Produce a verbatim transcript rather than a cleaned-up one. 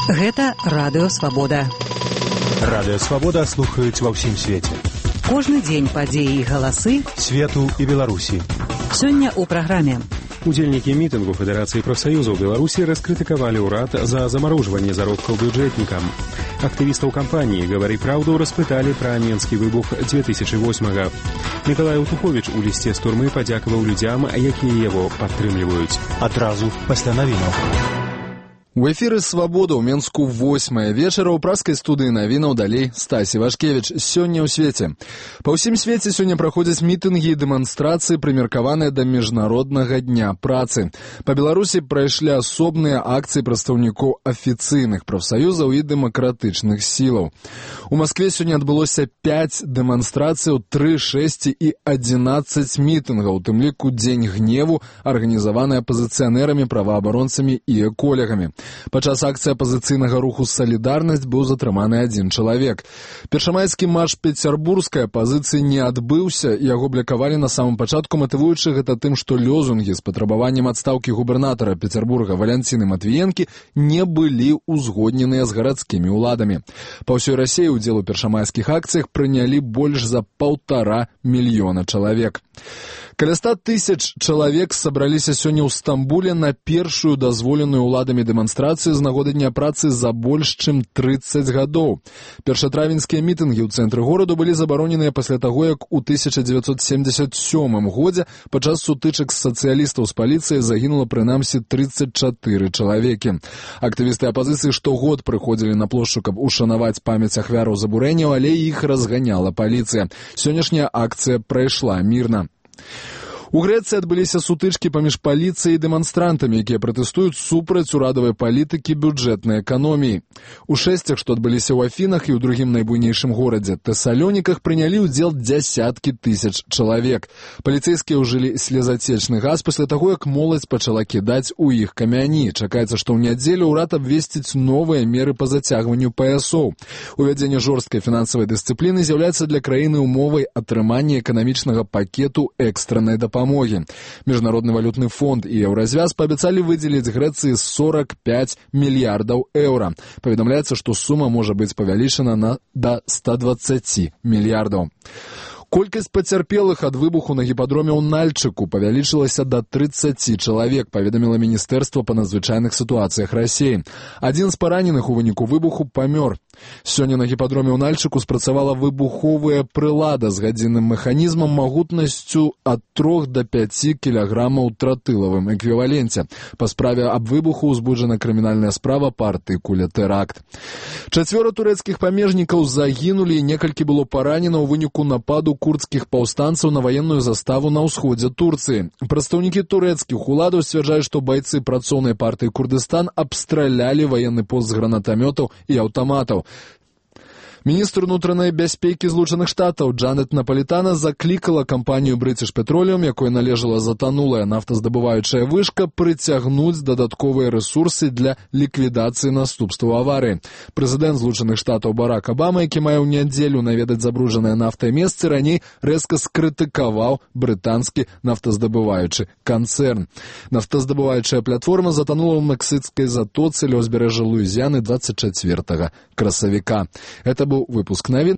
Гэта Радыё Свабода. Радыё Свабода слухаюць ва ўсім свеце. Кожны дзень падзеі і галасы свету і Беларусі. Сёння ў праграме. Удзельнікі мітынгу Федэрацыі прафсаюзаў Беларусі раскрытыкавалі ўрад за замарожванне заробкаў бюджэтнікам. Актывістаў кампаніі «Гавары праўду» распыталі пра менскі выбух две тысячи восьмага. Мікалай Утуховіч у лісце з турмы падзякаваў людзям, якія яго падтрымліваюць. Адразу пасля навінаў. У эфіры «Свабода» ў Менску восьмая вечара ў праскай студыі навінаў далей Стасі Вашкевіч. Сёння ў свеце. Па ўсім свеце сёння праходзяць мітынгі і дэманстрацыі, прымеркаваныя да Міжнароднага дня працы. Па Беларусі прайшлі асобныя акцыі прадстаўнікоў афіцыйных прафсаюзаў і дэмакратычных сілаў. У Маскве сёння адбылося пяць дэманстрацыяў, тры, шэсць і адзінаццаць мітынгаў, у тым ліку Дзень гневу, арганізаваны апазіцыянэрамі, праваабаронцамі і эколягамі. Падчас акцыі апазіцыйнага руху «Салідарнасць» быў затрыманы адзін чалавек. Першамайскі марш пецярбургскай апазіцыі не адбыўся, яго блакавалі на самым пачатку, матывуючы гэта тым, што лёзунгі з патрабаваннем адстаўкі губернатара Пецярбурга Валянціны Матвіенкі не былі ўзгодненыя з гарадскімі ўладамі. Па ўсёй Расіі ўдзел у першамайскіх акцыях прынялі больш за паўтара мільёна чалавек. Каля ста тысяч чалавек сабраліся сёння ў Стамбуле на першую дазволеную ўладамі дэманстрацыю з нагоды дня працы за больш чым трыццаць гадоў. Першатравеньскія мітынгі ў цэнтры гораду былі забароненыя пасля таго, як у тысяча дзевяцьсот семдзесят сёмым годзе падчас сутычак з сацыялістаў з паліцыяй загінула прынамсі трыццаць чатыры чалавекі. Актывісты апазіцыі штогод прыходзілі на плошчу, каб ушанаваць памяць ахвяраў забурэнняў, але іх разганяла паліцыя. Сённяшняя акцыя прайшла мірна. У Грэцыі адбыліся сутычкі паміж паліцыяй і дэманстрантамі, якія пратэстуюць супраць урадавай палітыкі бюджэтнай эканоміі. У шэсцях, што адбыліся ў Афінах і ў другім найбуйнейшым горадзе Тэсалоніках, прынялі ўдзел дзясяткі тысяч чалавек. Паліцэйскія ўжылі слезацечны газ пасля таго, як моладзь пачала кідаць у іх камяні. Чакаецца, што ў нядзелю ўрад абвесціць новыя меры па зацягванню паясоў. Увядзенне жорсткай фінансавай дысцыпліны з'яўляецца для краіны ўмовай атрымання эканамічнага пакету экстраннай дапамогі. Міжнародны валютны фонд і Еўразвяз паабяцалі выдзеліць Грэцыі сорок пять мільярдаў еўра. Паведамляецца, што сума можа быць павялічана на да ста дваццаці мільярдаў. Колькасць пацярпелых ад выбуху на гіпадроме ў Нальчыку павялічылася да трыццаці чалавек, паведаміла Міністэрства па надзвычайных сітуацыях Расіі. Адзін з параненых у выніку выбуху памёр. Сёння на гіпадроме ў Нальчыку спрацавала выбуховая прылада з гадзінным механізмам магутнасцю ад трох да пяці кілаграмаў тротылавым эквіваленце. Па справе аб выбуху ўзбуджана крымінальная справа па артыкуле тэракт. Чацвёра турэцкіх памежнікаў загінулі і некалькі было паранена ў выніку нападу курдскіх паўстанцаў на ваенную заставу на ўсходзе Турцыі. Прадстаўнікі турэцкіх уладаў сцвярджаюць, што байцы працоўнай партыі Курдыстан абстралялі ваенны пост з гранатамётаў і аўтаматаў. Міністр унутранай бяспекі Злучаных Штатаў Джанет Напалітана заклікала кампанію British Petroleum, якой належала затанулая нафтаздабываючая вышка, прыцягнуць дадатковыя рэсурсы для ліквідацыі наступстваў аварыі. Прэзідэнт Злучаных Штатаў Барак Абама, які мае ў нядзелю наведаць забруджанае нафтай месцы, раней рэзка скрытыкаваў брытанскі нафтаздабываючы канцэрн. Нафтаздабываючая платформа затанула ў Мексікскай затоцы ля ўзбярэжжа Луізіяны двадцать чацвёртага красавіка. Это был выпуск новин.